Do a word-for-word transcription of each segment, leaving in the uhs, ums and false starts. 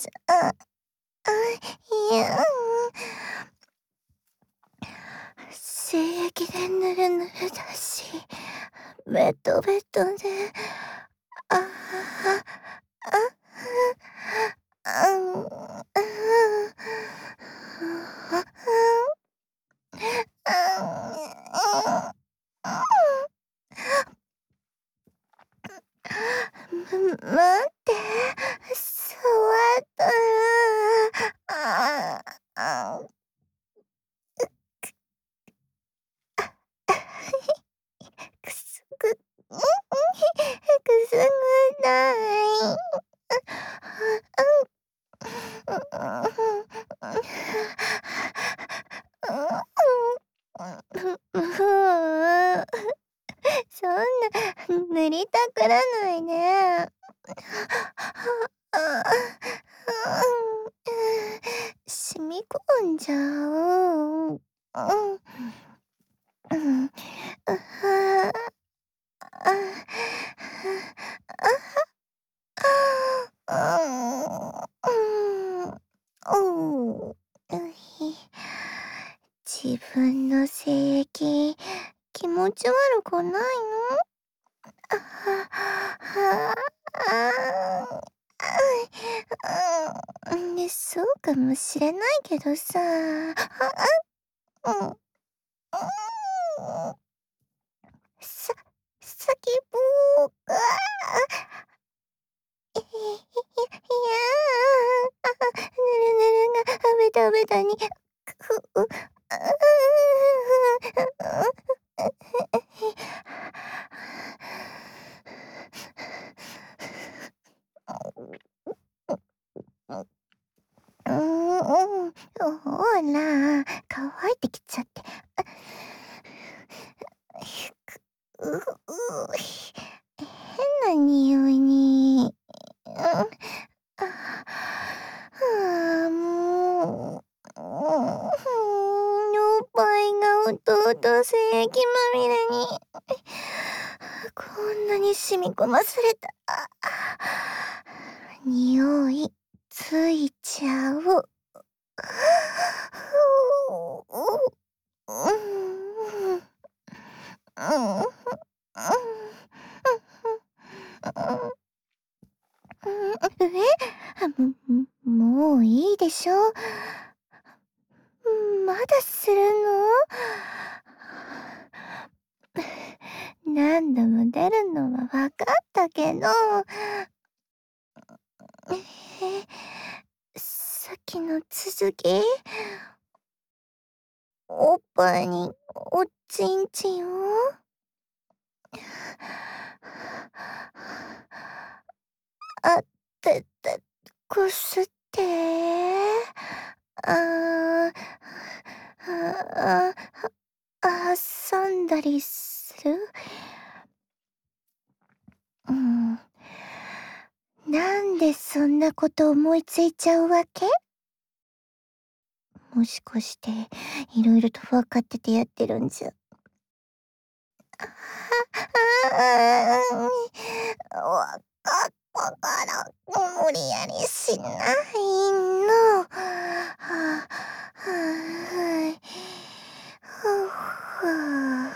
じゃ、あ、いや、精液でぬるぬるだし、ベトベトで、ああ、あ、あ、うん、ああ、あ、む待って、触ったら、ああ、あ、くすぐ、うん、くすぐない。そんな、塗りたくらないで。染み込んじゃう。うん。うん。あはあ、あ、うん。おう、うひ。自分の性液、気持ち悪くないの？あは、はあ、あ、うん、ね、そうかもしれないけどさ、あ、あ、うん、うん、さ先ぼうが、いいや、あ、ぬるぬるがベタベタに、くう、あうーん、ほら、乾いてきちゃって。う、う、ひ変な匂いに。うん、あ、ああ、もう、うん、おっぱいがうとうと精液まみれに。こんなに染み込まされた。匂いついちゃう。うん。うん。え？ももういいでしょ。まだするの？何度も出るのは分かったけど。え、さっきの続き？おっぱいにおちんちんを？あってて、こすって。ああ、ああ、挟んだりする？うん。なんでそんなこと思いついちゃうわけ？もしかして、いろいろと分かっててやってるんじゃ。ああ、わかったから、無理やりしないの。はあ、はい。ふふ。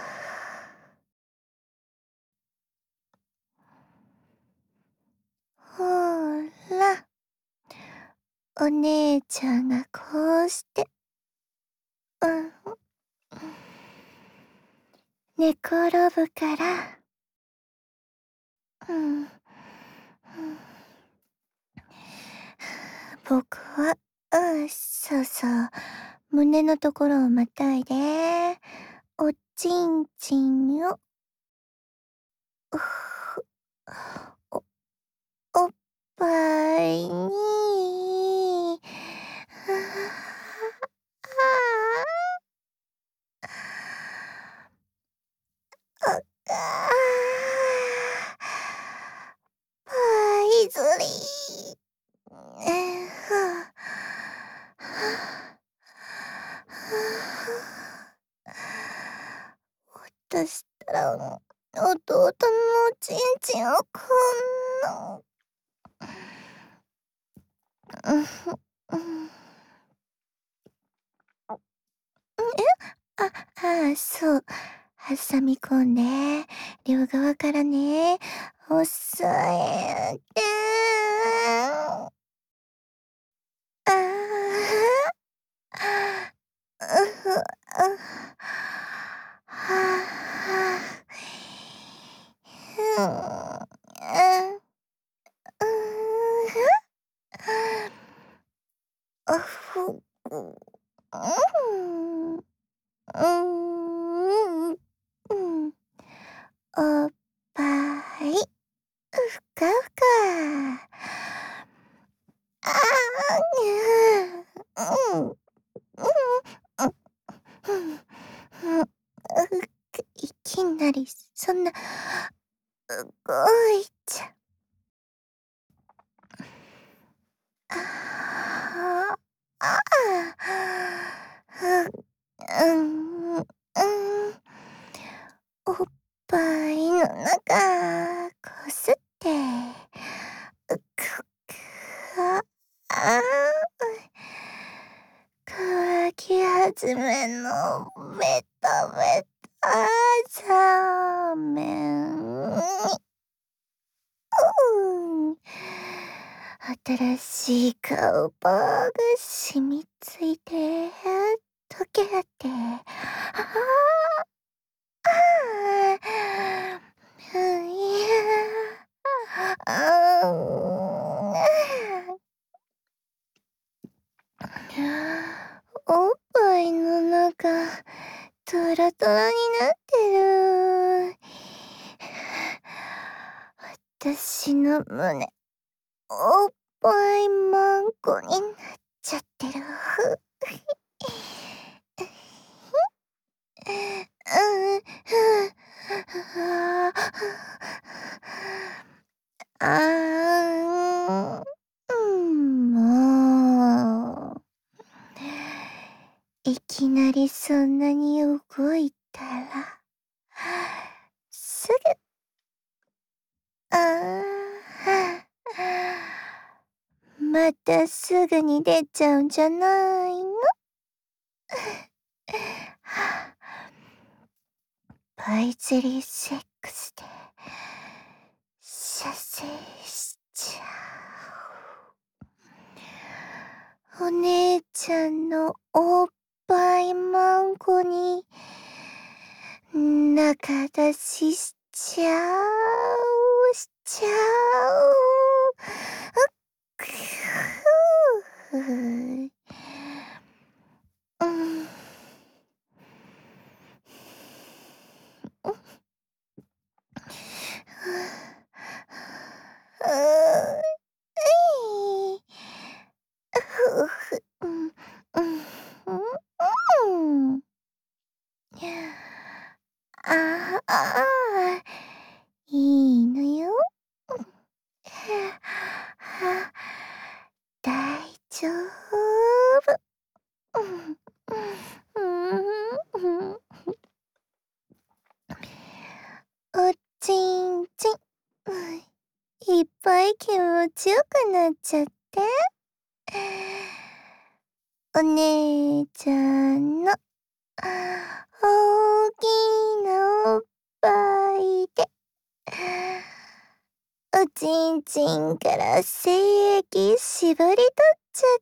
ほら、お姉ちゃんがこうして、うん、寝転ぶから。うん、うん。僕は、うん、そうそう、胸のところをまたいで、おちんちんを、うふ、お、おっぱいに、ああ、ああ、パイズリー。え、はあ、はあ、としたら、弟のおちんちんをこんな。 うんふ、うん。あ、ああ、そう。挟み込んで、両側からね、押さえて。ああ。うふ、うはあ。ふん、うん。うふ。あふ、ううん。うーん、うん。おっぱい、うふかふか。ああ、にゃ、うん。うん、うん、ふん、ふん、うくいきなりそんな、動いちゃああ、ああ、ふ、うん、うん。おっぱいの中、こすって、うくく、あ、ああ。乾き始めのベタベタさめに。うーん。新しい顔パーが染みついて、溶けて、ああ。ああ。ふいや。ああ、うん、あ。おっぱいの中、トロトロになってる。私の胸、おっぱいマンコになっちゃってる。うん、ふああ。ああ、うん、もう。いきなりそんなに動いたら、すぐああ、またすぐに出ちゃうんじゃないの？パイズリーセックスで、射精しちゃう。お姉ちゃんのおっぱいマンコに、仲出ししちゃうしちゃう。うっくふう。うん。うん。うう、い。ふふ、うん、うん、ふん、うん。ああ、ああ、いいのよ。うん。はは、大丈夫。うん、うん、ふん、ふん。おちんちん、うん、いっぱい気持ちよくなっちゃって。お姉ちゃんの、おおきなおっぱいで、おちんちんから精液しぼり取っちゃって、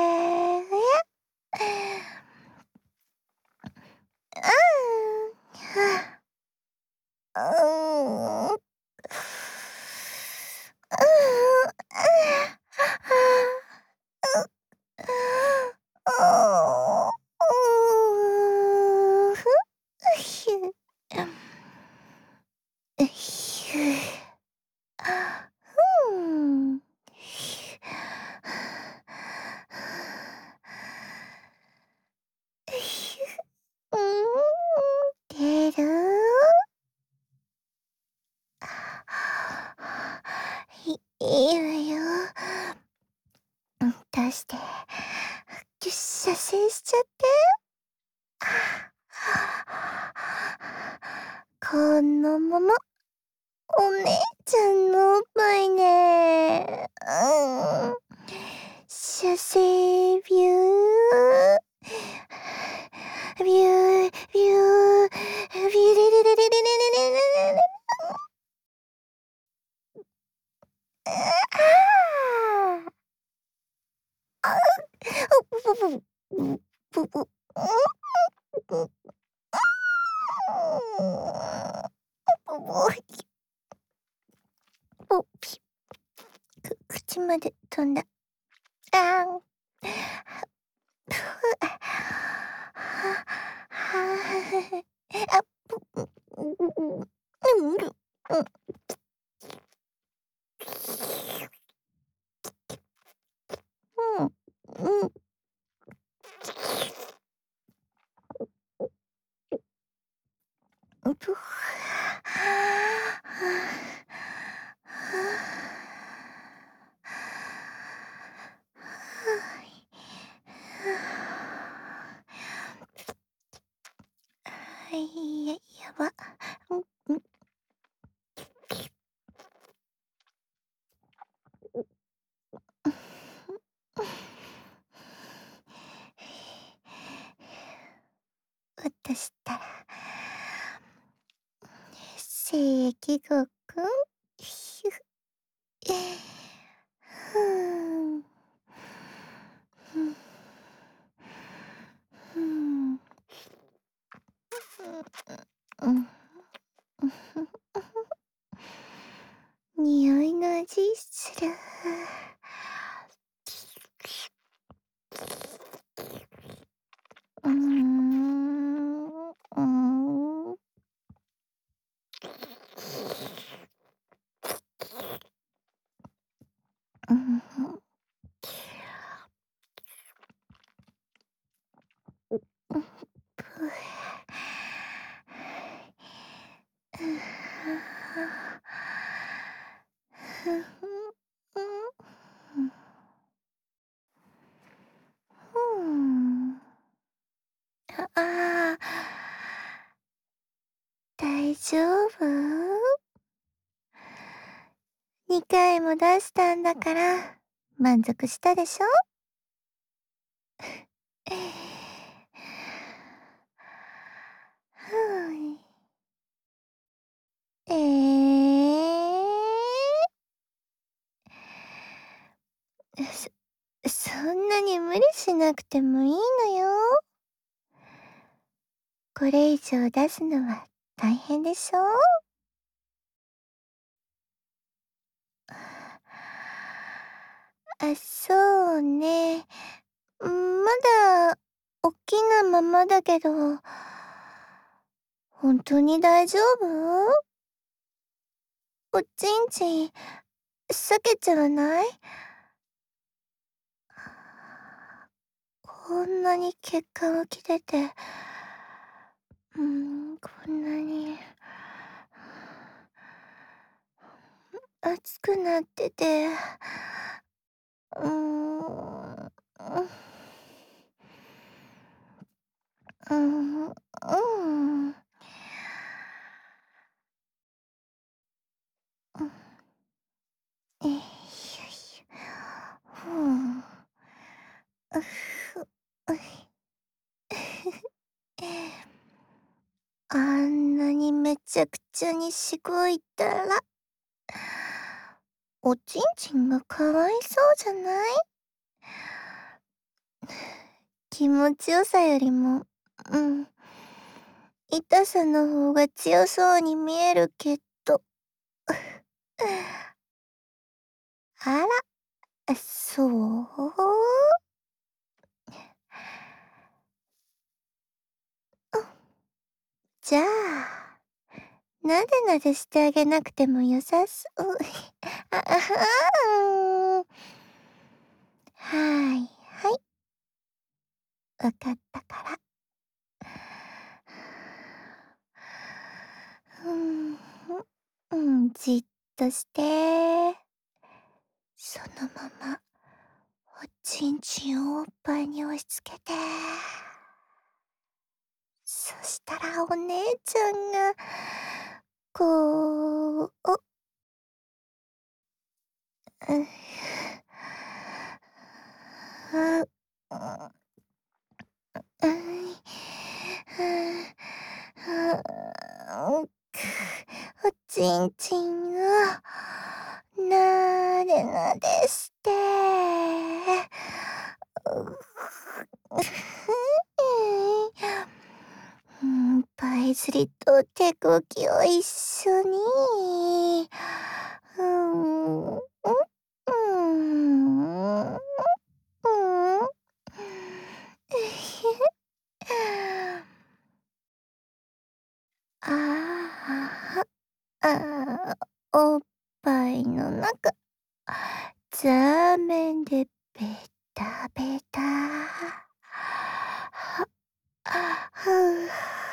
え。ああ。はあ。うーん。うーん、ああ、ああ、う、うーん、ふ、うひゅ。うひゅ。ふん。うひゅ、うーん、出る？いいいわよ。うん、出して、ぎゅっ射精しちゃって。このまま、お姉ちゃんのおっぱいね、うん。 出世ビュービュービュービューレレレレレレレレレレレ。ああ。ぷぷぷ。ぷぷ。ぷ。ぽぴ。く口まで飛んだ。あん。ふ。ははあ、ぷぷ。うん。うん。うん。うぷ。はい、ややば。んん。私ったらせきごくん。ひゅ。ふん。ふん。ふん。うん。匂いの味する。うーん。うーん。うんふん。うん、ぷ。うん、はふふん、うん。ふん。あ、ああ。大丈夫？にかいも出したんだから、満足したでしょ？ふい。ええ。そそんなに無理しなくてもいいのよ。これ以上出すのは大変でしょ？あ、そうね。うん、まだおっきなままだけど、ほんとに大丈夫？おちんちん、裂けちゃわない？こんなに血管湧き出て、うーん、こんなに熱くなってて、うーん、ううーん、うーん。うん。えい、よいしょ。ふん。うふ、うい。あんなにめちゃくちゃにしごいたらおちんちんがかわいそうじゃない？気持ちよさよりも、うん、痛さの方が強そうに見えるけど。あら、あ、そう？うん。じゃあ、なでなでしてあげなくても良さそう。あ、あはん。はいはい。わかったから。ふん、ふうん、じっとして。そのまま、おちんちんをおっぱいに押し付けて。そしたらお姉ちゃんが、こう、おうん。 ちんちんをなでなでして、うふうん、パイズリと手こきを一緒に、うん、うん、うん、うん、ああ、ああ、おっぱいの中、ザーメンでベタベタ。は、ふう。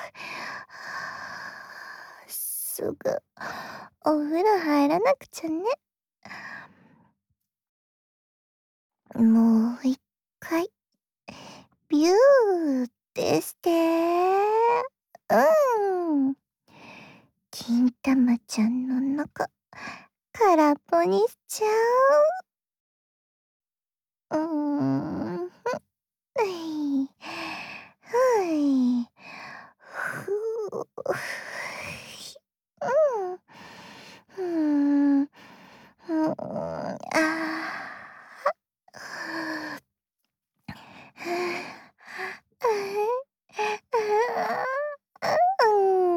すぐお風呂入らなくちゃね。もう一回、ビューってして。うん。金玉ちゃんの中、空っぽにしちゃう。うーん、ふ、はい。はい。ふう。うん。うーん。ふん、ああ。ふああ、う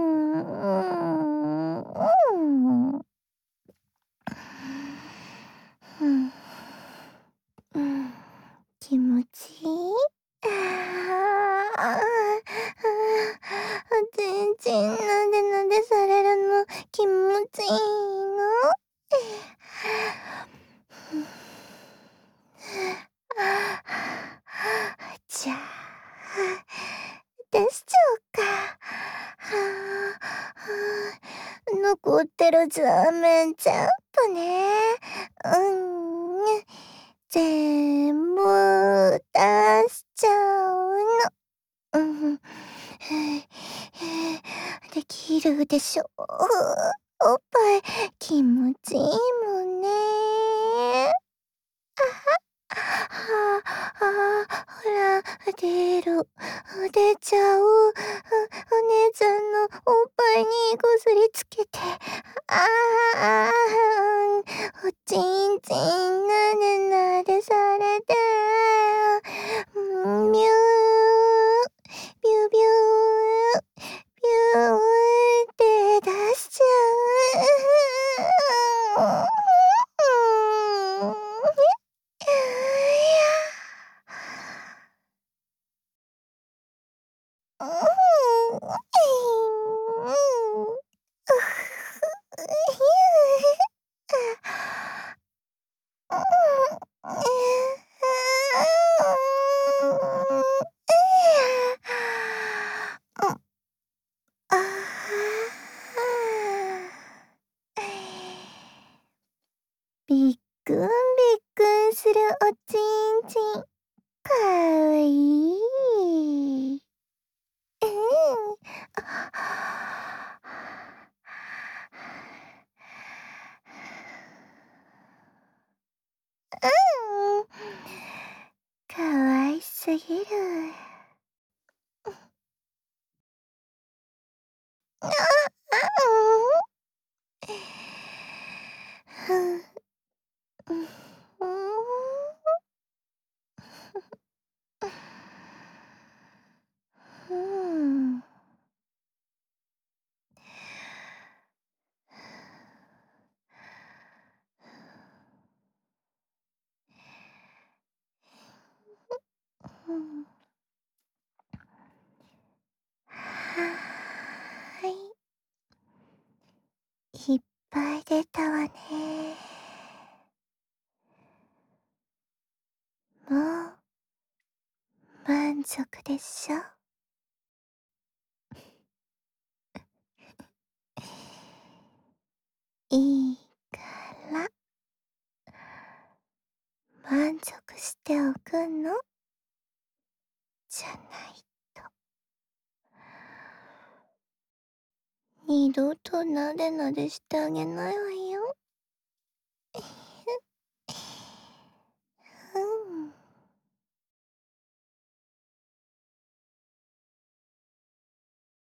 ーん、うん。ふん。うん、気持ちいい？ああ、ああ、ああ、ちんちんなでなでされるの気持ちいいの？ふん。ああ、じゃあ、出しちゃおうか。はあ、はあ、残ってるザーメン全部ね。うん、全部出しちゃうの。うん。できるでしょ。おっぱい気持ちいいもんね。あは。はあ、ああ、ほら、出る。出ちゃう。お姉ちゃんのおっぱいにこすりつけて。ああ、おちんちんなでなでされて。うん、ビュー、ビュビュー、ビューって出しちゃう。うん。いや。うーん、えい、うん。うふ、ひゅ。うーん、え、うーん、えや。うん。ああ。びっくんびっくんするおちんちん、かわいい。うん。うん。かわいすぎる。うん。ああ、あ、うん。ふん。うん、ふん。ふん。ふん。はい。いっぱい出たわね。もう満足でしょ？いいから。満足しておくの。じゃないと。二度となでなでしてあげないわよ。